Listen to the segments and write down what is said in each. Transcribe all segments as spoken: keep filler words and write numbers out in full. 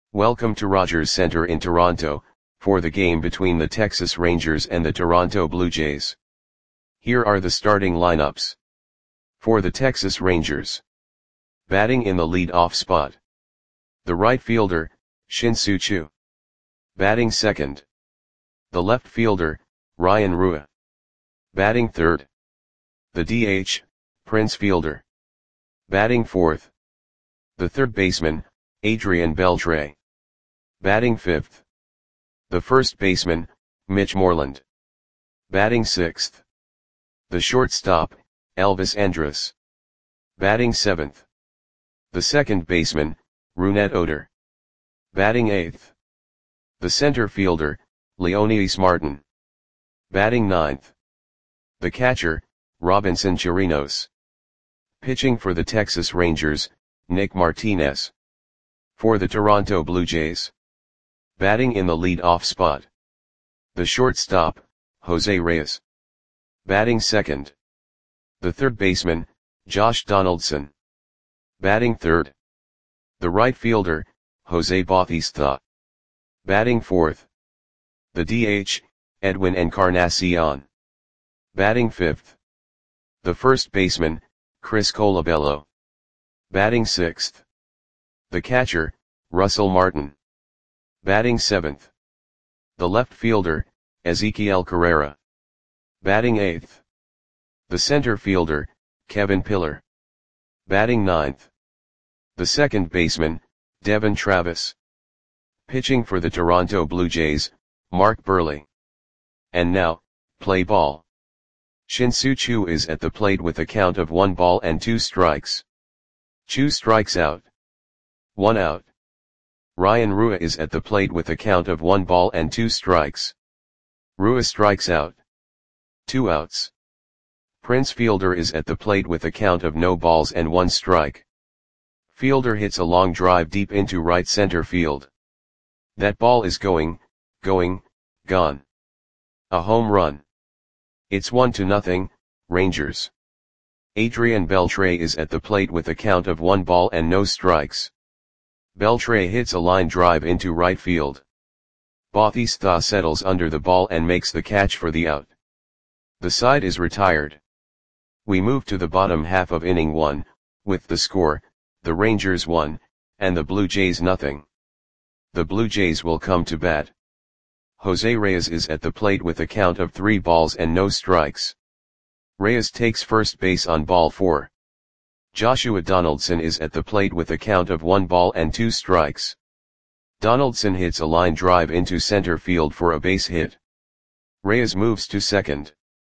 Welcome to Rogers Centre in Toronto, for the game between the Texas Rangers and the Toronto Blue Jays. Here are the starting lineups. For the Texas Rangers. Batting in the lead-off spot. The right fielder, Shin-Soo Choo. Batting second. The left fielder, Ryan Rua. Batting third. The D H, Prince Fielder. Batting fourth. The third baseman, Adrian Beltre. Batting fifth. The first baseman, Mitch Moreland. Batting sixth. The shortstop, Elvis Andrus. Batting seventh. The second baseman, Rougned Odor. Batting eighth. The center fielder, Leonys Martin. Batting ninth. The catcher, Robinson Chirinos. Pitching for the Texas Rangers, Nick Martinez. For the Toronto Blue Jays. Batting in the lead-off spot. The shortstop, Jose Reyes. Batting second. The third baseman, Josh Donaldson. Batting third. The right fielder, Jose Bautista. Batting fourth. The D H, Edwin Encarnacion. Batting fifth. The first baseman, Chris Colabello. Batting sixth. The catcher, Russell Martin. Batting seventh. The left fielder, Ezequiel Carrera. Batting eighth. The center fielder, Kevin Pillar. Batting ninth. The second baseman, Devon Travis. Pitching for the Toronto Blue Jays, Mark Buehrle. And now, play ball. Shin-Soo Choo is at the plate with a count of one ball and two strikes. Choo strikes out. One out. Ryan Rua is at the plate with a count of one ball and two strikes. Rua strikes out. Two outs. Prince Fielder is at the plate with a count of no balls and one strike. Fielder hits a long drive deep into right center field. That ball is going, going, gone. A home run. It's one to nothing, Rangers. Adrian Beltre is at the plate with a count of one ball and no strikes. Beltre hits a line drive into right field. Bautista settles under the ball and makes the catch for the out. The side is retired. We move to the bottom half of inning one, with the score, the Rangers one, and the Blue Jays nothing. The Blue Jays will come to bat. Jose Reyes is at the plate with a count of three balls and no strikes. Reyes takes first base on ball four. Joshua Donaldson is at the plate with a count of one ball and two strikes. Donaldson hits a line drive into center field for a base hit. Reyes moves to second.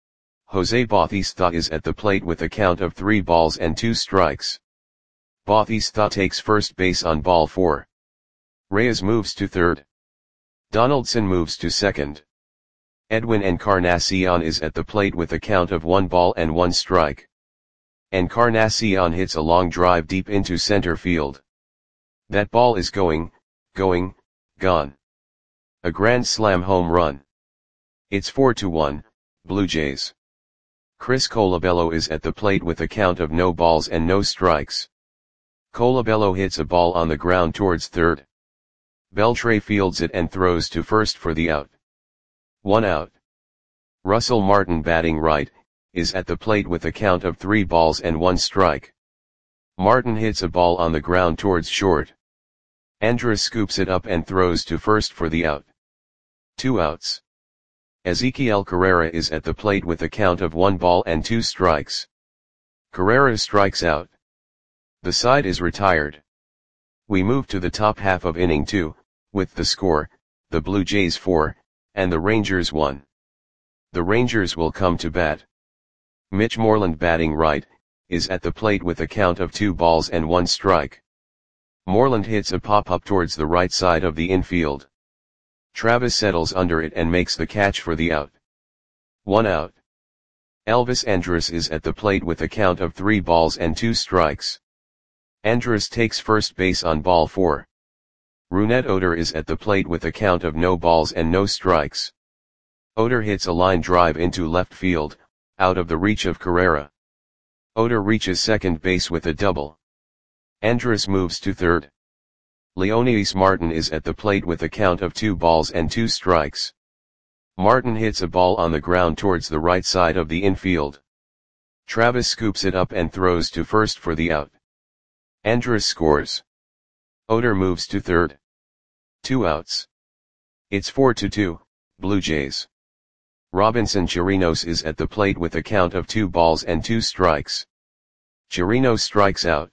Jose Bautista is at the plate with a count of three balls and two strikes. Bautista takes first base on ball four. Reyes moves to third. Donaldson moves to second. Edwin Encarnacion is at the plate with a count of one ball and one strike. Encarnacion hits a long drive deep into center field. That ball is going, going, gone. A grand slam home run. It's four to one, Blue Jays. Chris Colabello is at the plate with a count of no balls and no strikes. Colabello hits a ball on the ground towards third. Beltre fields it and throws to first for the out. One out. Russell Martin, batting right, is at the plate with a count of three balls and one strike. Martin hits a ball on the ground towards short. Andrus scoops it up and throws to first for the out. Two outs. Ezequiel Carrera is at the plate with a count of one ball and two strikes. Carrera strikes out. The side is retired. We move to the top half of inning two, with the score, the Blue Jays four, and the Rangers one. The Rangers will come to bat. Mitch Moreland, batting right, is at the plate with a count of two balls and one strike. Moreland hits a pop-up towards the right side of the infield. Travis settles under it and makes the catch for the out. One out. Elvis Andrus is at the plate with a count of three balls and two strikes. Andrus takes first base on ball four. Rougned Odor is at the plate with a count of no balls and no strikes. Odor hits a line drive into left field, out of the reach of Carrera. Odor reaches second base with a double. Andrus moves to third. Leonidas Martin is at the plate with a count of two balls and two strikes. Martin hits a ball on the ground towards the right side of the infield. Travis scoops it up and throws to first for the out. Andrus scores. Oder moves to third. Two outs. It's four to two, Blue Jays. Robinson Chirinos is at the plate with a count of two balls and two strikes. Chirinos strikes out.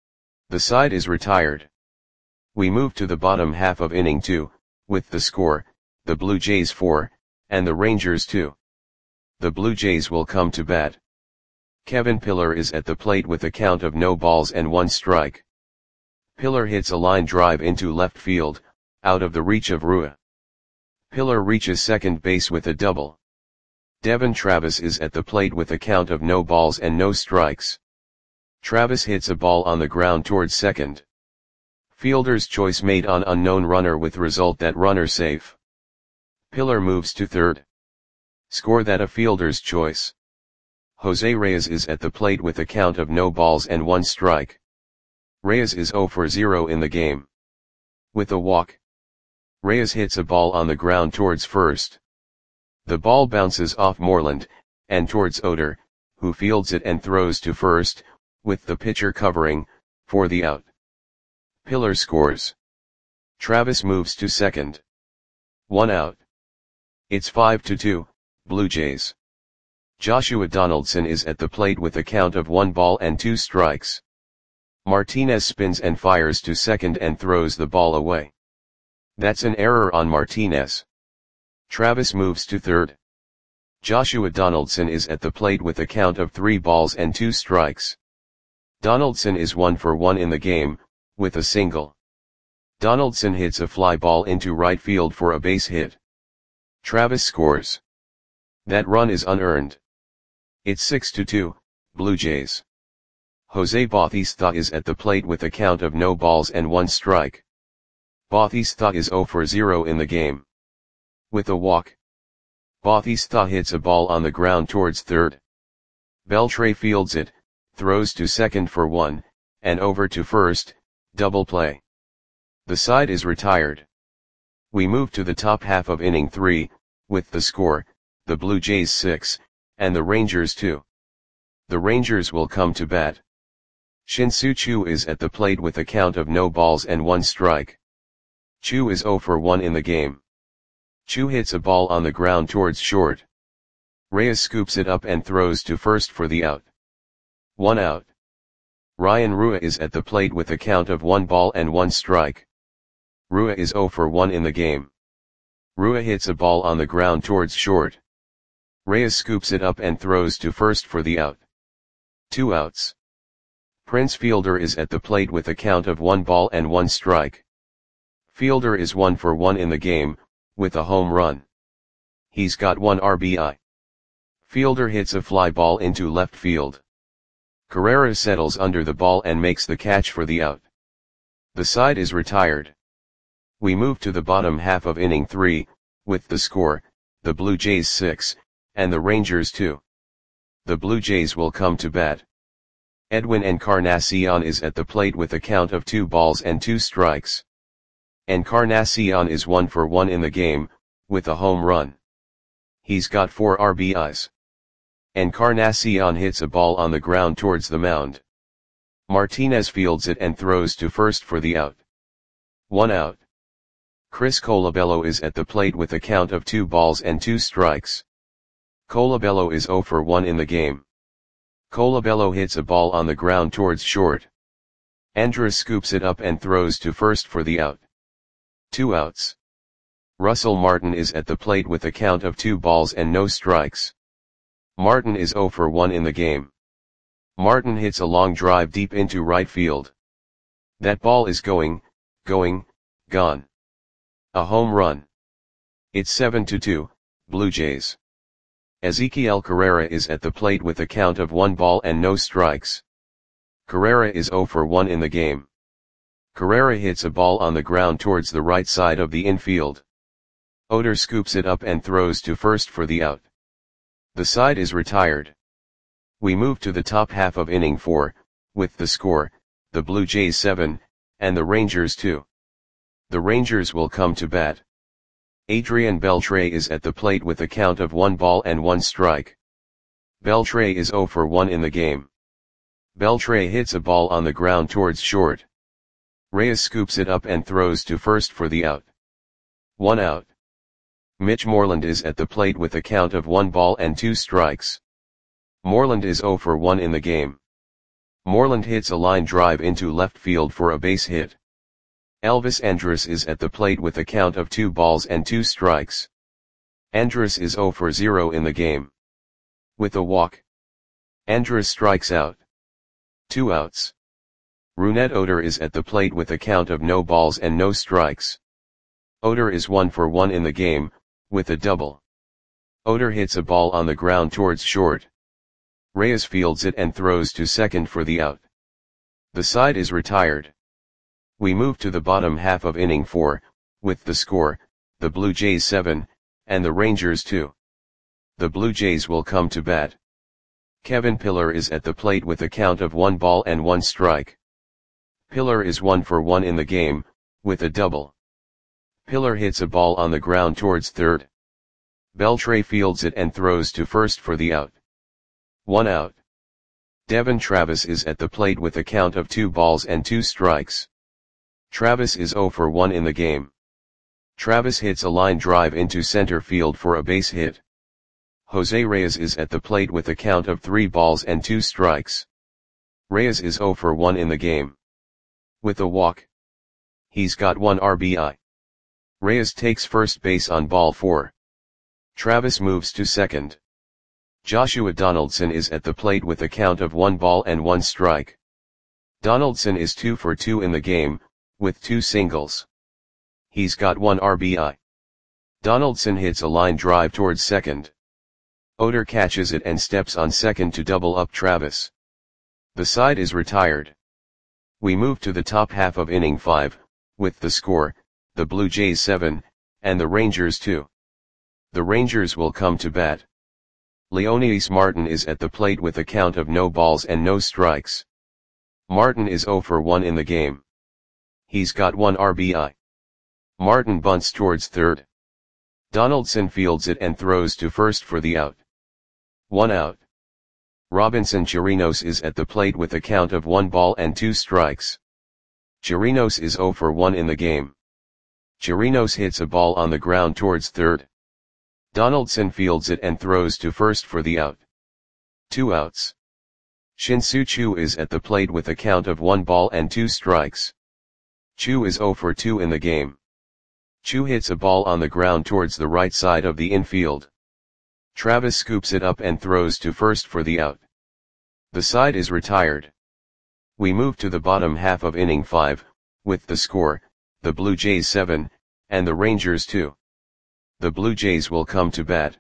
The side is retired. We move to the bottom half of inning two, with the score, the Blue Jays four, and the Rangers two. The Blue Jays will come to bat. Kevin Pillar is at the plate with a count of no balls and one strike. Pillar hits a line drive into left field, out of the reach of Rua. Pillar reaches second base with a double. Devon Travis is at the plate with a count of no balls and no strikes. Travis hits a ball on the ground towards second. Fielder's choice made on unknown runner with result that runner safe. Pillar moves to third. Score that a fielder's choice. Jose Reyes is at the plate with a count of no balls and one strike. Reyes is zero for zero in the game. With a walk. Reyes hits a ball on the ground towards first. The ball bounces off Moreland, and towards Oder, who fields it and throws to first, with the pitcher covering, for the out. Pillar scores. Travis moves to second. One out. It's five to two, Blue Jays. Joshua Donaldson is at the plate with a count of one ball and two strikes. Martinez spins and fires to second and throws the ball away. That's an error on Martinez. Travis moves to third. Joshua Donaldson is at the plate with a count of three balls and two strikes. Donaldson is one for one in the game, with a single. Donaldson hits a fly ball into right field for a base hit. Travis scores. That run is unearned. It's six to two, Blue Jays. Jose Bautista is at the plate with a count of no balls and one strike. Bautista is zero for zero in the game. With a walk. Bautista hits a ball on the ground towards third. Beltre fields it, throws to second for one, and over to first, double play. The side is retired. We move to the top half of inning three, with the score, the Blue Jays six, and the Rangers two. The Rangers will come to bat. Shin-Soo Choo is at the plate with a count of no balls and one strike. Choo is zero for one in the game. Choo hits a ball on the ground towards short. Reyes scoops it up and throws to first for the out. One out. Ryan Rua is at the plate with a count of one ball and one strike. Rua is zero for one in the game. Rua hits a ball on the ground towards short. Reyes scoops it up and throws to first for the out. Two outs. Prince Fielder is at the plate with a count of one ball and one strike. Fielder is one for one in the game, with a home run. He's got one R B I. Fielder hits a fly ball into left field. Carrera settles under the ball and makes the catch for the out. The side is retired. We move to the bottom half of inning three, with the score, the Blue Jays six, and the Rangers two. The Blue Jays will come to bat. Edwin Encarnacion is at the plate with a count of two balls and two strikes. Encarnacion is one for one in the game, with a home run. He's got four R B Is. Encarnacion hits a ball on the ground towards the mound. Martinez fields it and throws to first for the out. One out. Chris Colabello is at the plate with a count of two balls and two strikes. Colabello is zero for one in the game. Colabello hits a ball on the ground towards short. Andrus scoops it up and throws to first for the out. Two outs. Russell Martin is at the plate with a count of two balls and no strikes. Martin is zero for one in the game. Martin hits a long drive deep into right field. That ball is going, going, gone. A home run. It's seven to two, Blue Jays. Ezequiel Carrera is at the plate with a count of one ball and no strikes. Carrera is zero for one in the game. Carrera hits a ball on the ground towards the right side of the infield. Oder scoops it up and throws to first for the out. The side is retired. We move to the top half of inning four, with the score, the Blue Jays seven, and the Rangers two. The Rangers will come to bat. Adrian Beltre is at the plate with a count of one ball and one strike. Beltre is zero for one in the game. Beltre hits a ball on the ground towards short. Reyes scoops it up and throws to first for the out. One out. Mitch Moreland is at the plate with a count of one ball and two strikes. Moreland is zero for one in the game. Moreland hits a line drive into left field for a base hit. Elvis Andrus is at the plate with a count of two balls and two strikes. Andrus is zero for zero in the game. With a walk, Andrus strikes out. Two outs. Rougned Odor is at the plate with a count of no balls and no strikes. Odor is one for one in the game, with a double. Odor hits a ball on the ground towards short. Reyes fields it and throws to second for the out. The side is retired. We move to the bottom half of inning four, with the score, the Blue Jays seven, and the Rangers two. The Blue Jays will come to bat. Kevin Pillar is at the plate with a count of one ball and one strike. Pillar is one for one in the game, with a double. Pillar hits a ball on the ground towards third. Beltre fields it and throws to first for the out. One out. Devon Travis is at the plate with a count of two balls and two strikes. Travis is zero for one in the game. Travis hits a line drive into center field for a base hit. Jose Reyes is at the plate with a count of three balls and two strikes. Reyes is zero for one in the game. With a walk, he's got one R B I. Reyes takes first base on ball four. Travis moves to second. Joshua Donaldson is at the plate with a count of one ball and one strike. Donaldson is two for two in the game, with two singles. He's got one R B I. Donaldson hits a line drive towards second. Odor catches it and steps on second to double up Travis. The side is retired. We move to the top half of inning five, with the score, the Blue Jays seven, and the Rangers two. The Rangers will come to bat. Leonidas Martin is at the plate with a count of no balls and no strikes. Martin is zero for one in the game. He's got one R B I. Martin bunts towards third. Donaldson fields it and throws to first for the out. One out. Robinson Chirinos is at the plate with a count of one ball and two strikes. Chirinos is zero for one in the game. Chirinos hits a ball on the ground towards third. Donaldson fields it and throws to first for the out. Two outs. Shin-Soo Choo is at the plate with a count of one ball and two strikes. Choo is zero for two in the game. Choo hits a ball on the ground towards the right side of the infield. Travis scoops it up and throws to first for the out. The side is retired. We move to the bottom half of inning five, with the score, the Blue Jays seven, and the Rangers two. The Blue Jays will come to bat.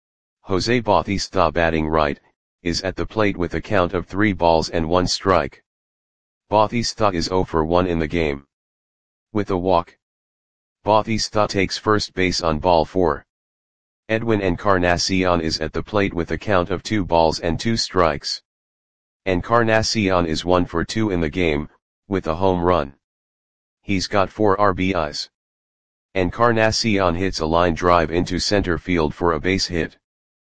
Jose Bautista, batting right, is at the plate with a count of three balls and one strike. Bautista is zero for one in the game. With a walk, Bautista takes first base on ball four. Edwin Encarnacion is at the plate with a count of two balls and two strikes. Encarnacion is one for two in the game, with a home run. He's got four R B Is. Encarnacion hits a line drive into center field for a base hit.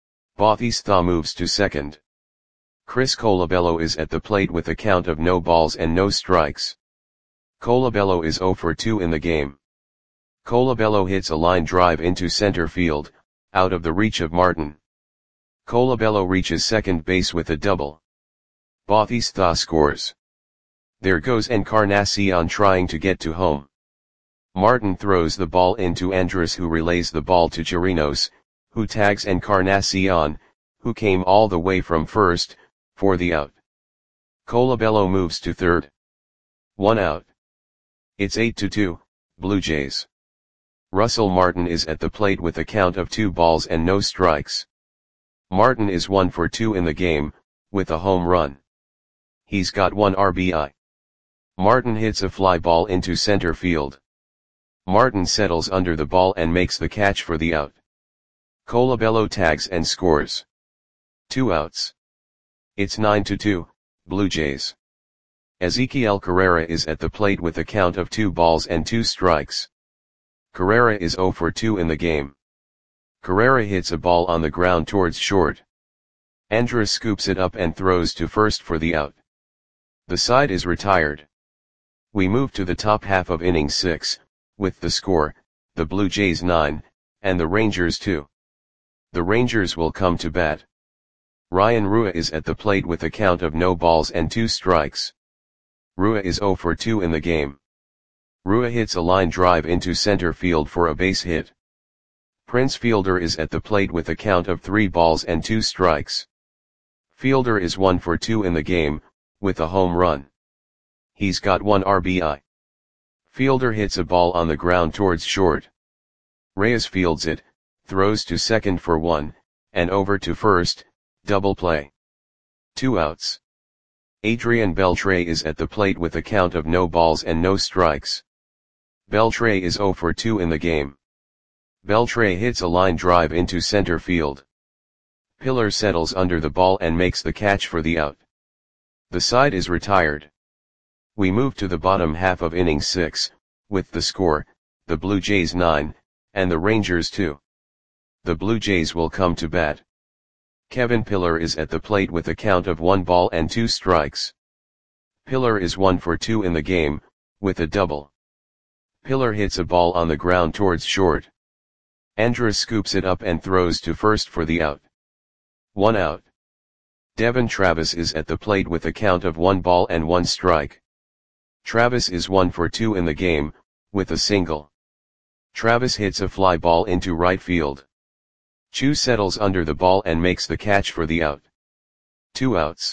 Bautista moves to second. Chris Colabello is at the plate with a count of no balls and no strikes. Colabello is zero for two in the game. Colabello hits a line drive into center field, out of the reach of Martin. Colabello reaches second base with a double. Bautista scores. There goes Encarnacion trying to get to home. Martin throws the ball into Andrus, who relays the ball to Chirinos, who tags Encarnacion, who came all the way from first, for the out. Colabello moves to third. One out. It's eight to two, Blue Jays. Russell Martin is at the plate with a count of two balls and no strikes. Martin is one for two in the game, with a home run. He's got one R B I. Martin hits a fly ball into center field. Martin settles under the ball and makes the catch for the out. Colabello tags and scores. Two outs. It's nine to two, Blue Jays. Ezequiel Carrera is at the plate with a count of two balls and two strikes. Carrera is zero for two in the game. Carrera hits a ball on the ground towards short. Andrus scoops it up and throws to first for the out. The side is retired. We move to the top half of inning six, with the score, the Blue Jays nine, and the Rangers two. The Rangers will come to bat. Ryan Rua is at the plate with a count of no balls and two strikes. Rua is zero for two in the game. Rua hits a line drive into center field for a base hit. Prince Fielder is at the plate with a count of three balls and two strikes. Fielder is one for two in the game, with a home run. He's got one R B I. Fielder hits a ball on the ground towards short. Reyes fields it, throws to second for one, and over to first, double play. Two outs. Adrian Beltre is at the plate with a count of no balls and no strikes. Beltre is zero for two in the game. Beltre hits a line drive into center field. Pillar settles under the ball and makes the catch for the out. The side is retired. We move to the bottom half of inning six, with the score, the Blue Jays nine, and the Rangers two. The Blue Jays will come to bat. Kevin Pillar is at the plate with a count of one ball and two strikes. Pillar is one for two in the game, with a double. Pillar hits a ball on the ground towards short. Andrus scoops it up and throws to first for the out. One out. Devon Travis is at the plate with a count of one ball and one strike. Travis is one for two in the game, with a single. Travis hits a fly ball into right field. Chu settles under the ball and makes the catch for the out. Two outs.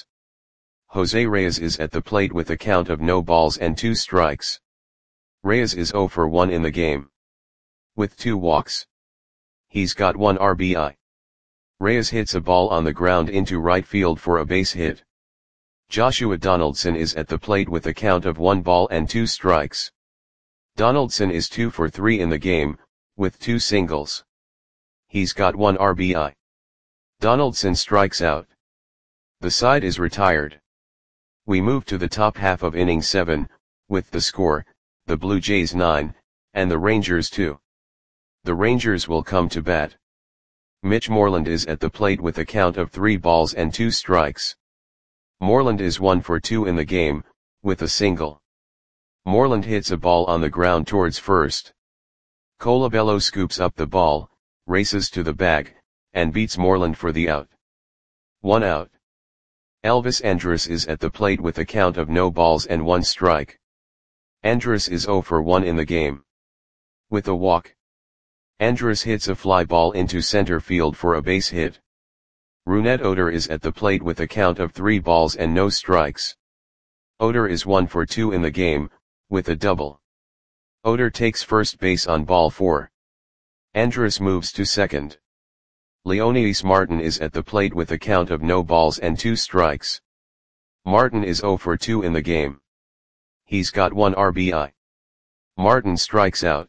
Jose Reyes is at the plate with a count of no balls and two strikes. Reyes is zero for one in the game. With two walks. He's got one R B I. Reyes hits a ball on the ground into right field for a base hit. Joshua Donaldson is at the plate with a count of one ball and two strikes. Donaldson is two for three in the game, with two singles. He's got one R B I. Donaldson strikes out. The side is retired. We move to the top half of inning seven, with the score, the Blue Jays nine, and the Rangers two. The Rangers will come to bat. Mitch Moreland is at the plate with a count of three balls and two strikes. Moreland is one for two in the game, with a single. Moreland hits a ball on the ground towards first. Colabello scoops up the ball, races to the bag, and beats Moreland for the out. One out. Elvis Andrus is at the plate with a count of no balls and one strike. Andrus is zero for one in the game. With a walk. Andrus hits a fly ball into center field for a base hit. Rougned Odor is at the plate with a count of three balls and no strikes. Odor is one for two in the game, with a double. Odor takes first base on ball four. Andrus moves to second. Leonidas Martin is at the plate with a count of no balls and two strikes. Martin is zero for two in the game. He's got one R B I. Martin strikes out.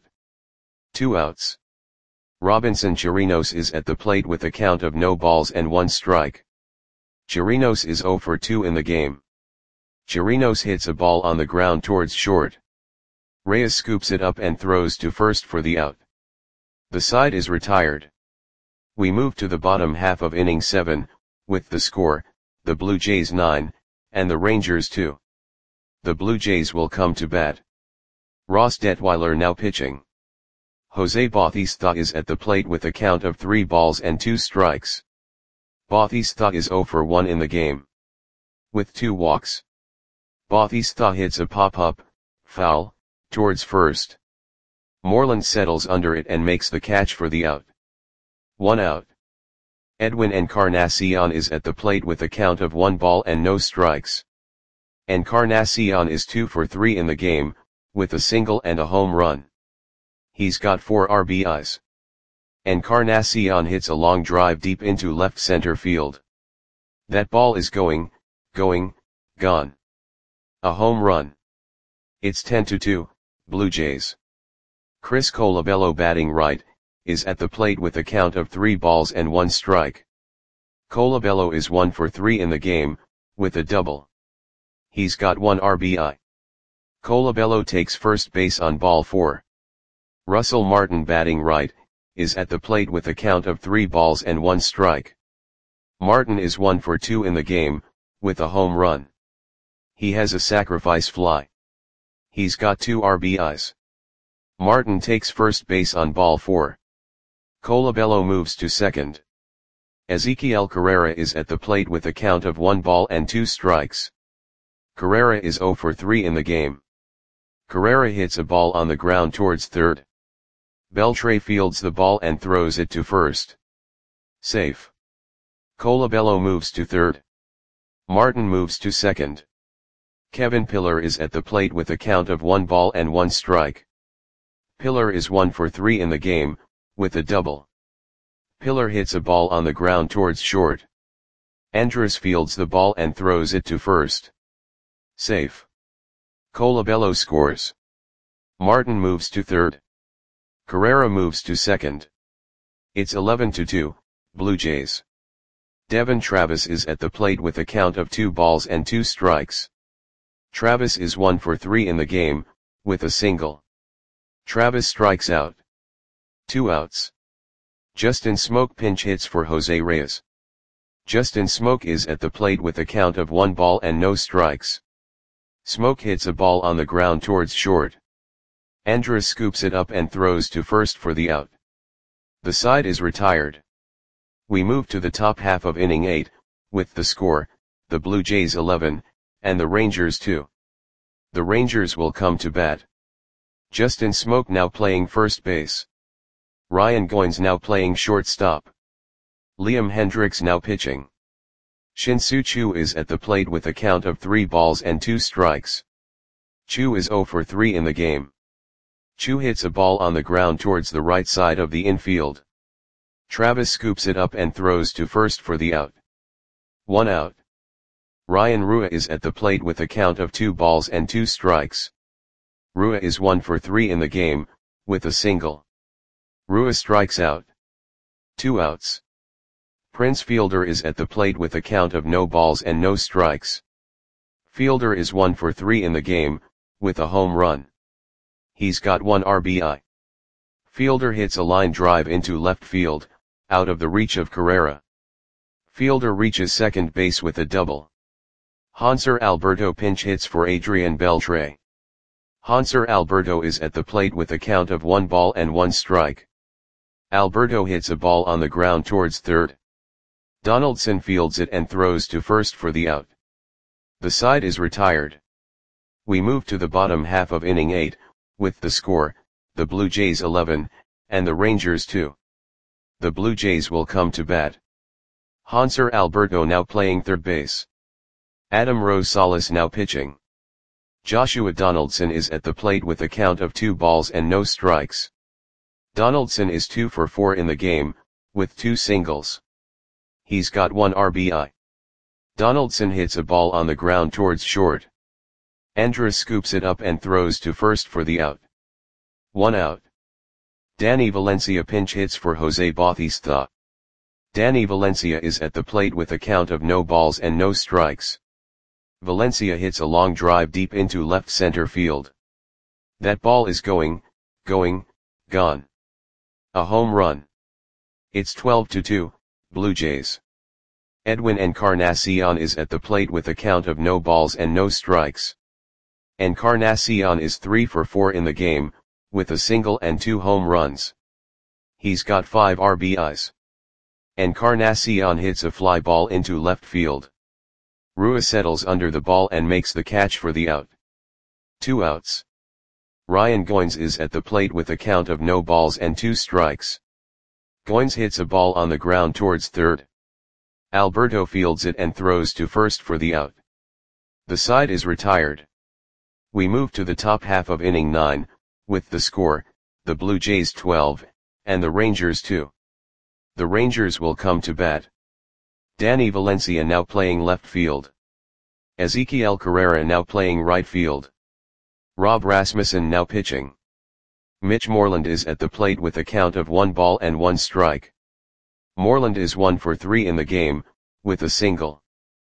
Two outs. Robinson Chirinos is at the plate with a count of no balls and one strike. Chirinos is zero for two in the game. Chirinos hits a ball on the ground towards short. Reyes scoops it up and throws to first for the out. The side is retired. We move to the bottom half of inning seven, with the score, the Blue Jays nine, and the Rangers two. The Blue Jays will come to bat. Ross Detweiler now pitching. Jose Bautista is at the plate with a count of three balls and two strikes. Bautista is zero for one in the game. With two walks. Bautista hits a pop-up, foul, towards first. Moreland settles under it and makes the catch for the out. One out. Edwin Encarnacion is at the plate with a count of one ball and no strikes. Encarnacion is two for three in the game, with a single and a home run. He's got four R B Is. Encarnacion hits a long drive deep into left center field. That ball is going, going, gone. A home run. It's ten to two, Blue Jays. Chris Colabello batting right, is at the plate with a count of three balls and one strike. Colabello is one for three in the game, with a double. He's got one R B I. Colabello takes first base on ball four. Russell Martin, batting right, is at the plate with a count of three balls and one strike. Martin is one for two in the game, with a home run. He has a sacrifice fly. He's got two R B Is. Martin takes first base on ball four. Colabello moves to second. Ezequiel Carrera is at the plate with a count of one ball and two strikes. Carrera is zero for three in the game. Carrera hits a ball on the ground towards third. Beltre fields the ball and throws it to first. Safe. Colabello moves to third. Martin moves to second. Kevin Pillar is at the plate with a count of one ball and one strike. Pillar is one for three in the game, with a double. Pillar hits a ball on the ground towards short. Andrus fields the ball and throws it to first. Safe. Colabello scores. Martin moves to third. Carrera moves to second. It's eleven to two, Blue Jays. Devon Travis is at the plate with a count of two balls and two strikes. Travis is one for three in the game, with a single. Travis strikes out. Two outs. Justin Smoke pinch hits for Jose Reyes. Justin Smoke is at the plate with a count of one ball and no strikes. Smoke hits a ball on the ground towards short. Andrus scoops it up and throws to first for the out. The side is retired. We move to the top half of inning eight, with the score, the Blue Jays eleven, and the Rangers two. The Rangers will come to bat. Justin Smoke now playing first base. Ryan Goins now playing shortstop. Liam Hendriks now pitching. Shin-Soo Choo is at the plate with a count of three balls and two strikes. Choo is zero for three in the game. Choo hits a ball on the ground towards the right side of the infield. Travis scoops it up and throws to first for the out. One out. Ryan Rua is at the plate with a count of two balls and two strikes. Rua is one for three in the game, with a single. Rua strikes out. Two outs. Prince Fielder is at the plate with a count of no balls and no strikes. Fielder is one for three in the game, with a home run. He's got one R B I. Fielder hits a line drive into left field, out of the reach of Carrera. Fielder reaches second base with a double. Hanser Alberto pinch hits for Adrian Beltre. Hanser Alberto is at the plate with a count of one ball and one strike. Alberto hits a ball on the ground towards third. Donaldson fields it and throws to first for the out. The side is retired. We move to the bottom half of inning eight, with the score, the Blue Jays eleven, and the Rangers two. The Blue Jays will come to bat. Hanser Alberto now playing third base. Adam Rosales now pitching. Joshua Donaldson is at the plate with a count of two balls and no strikes. Donaldson is two for four in the game, with two singles. He's got one R B I. Donaldson hits a ball on the ground towards short. Andrus scoops it up and throws to first for the out. One out. Danny Valencia pinch hits for Jose Bautista. Danny Valencia is at the plate with a count of no balls and no strikes. Valencia hits a long drive deep into left center field. That ball is going, going, gone. A home run. It's twelve to two, Blue Jays. Edwin Encarnacion is at the plate with a count of no balls and no strikes. Encarnacion is three for four in the game, with a single and two home runs. He's got five R B Is. Encarnacion hits a fly ball into left field. Rua settles under the ball and makes the catch for the out. Two outs. Ryan Goins is at the plate with a count of no balls and two strikes. Goins hits a ball on the ground towards third. Alberto fields it and throws to first for the out. The side is retired. We move to the top half of inning nine, with the score, the Blue Jays twelve, and the Rangers two. The Rangers will come to bat. Danny Valencia now playing left field. Ezequiel Carrera now playing right field. Rob Rasmussen now pitching. Mitch Moreland is at the plate with a count of one ball and one strike. Moreland is one for three in the game, with a single.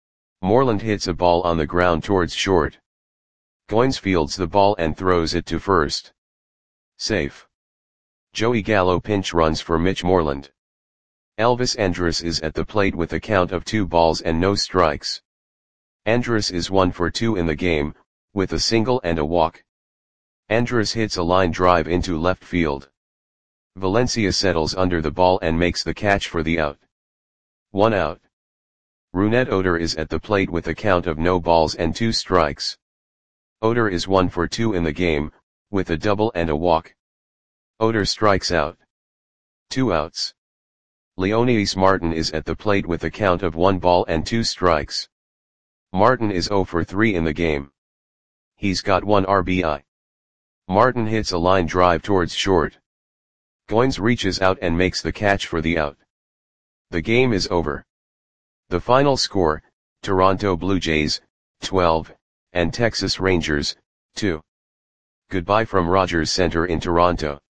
Moreland hits a ball on the ground towards short. Goins fields the ball and throws it to first. Safe. Joey Gallo pinch runs for Mitch Moreland. Elvis Andrus is at the plate with a count of two balls and no strikes. Andrus is one for two in the game, with a single and a walk. Andrus hits a line drive into left field. Valencia settles under the ball and makes the catch for the out. One out. Rougned Odor is at the plate with a count of no balls and two strikes. Odor is one for two in the game, with a double and a walk. Odor strikes out. Two outs. Leonidas Martin is at the plate with a count of one ball and two strikes. Martin is zero for three in the game. He's got one R B I. Martin hits a line drive towards short. Goins reaches out and makes the catch for the out. The game is over. The final score, Toronto Blue Jays, twelve, and Texas Rangers, two. Goodbye from Rogers Center in Toronto.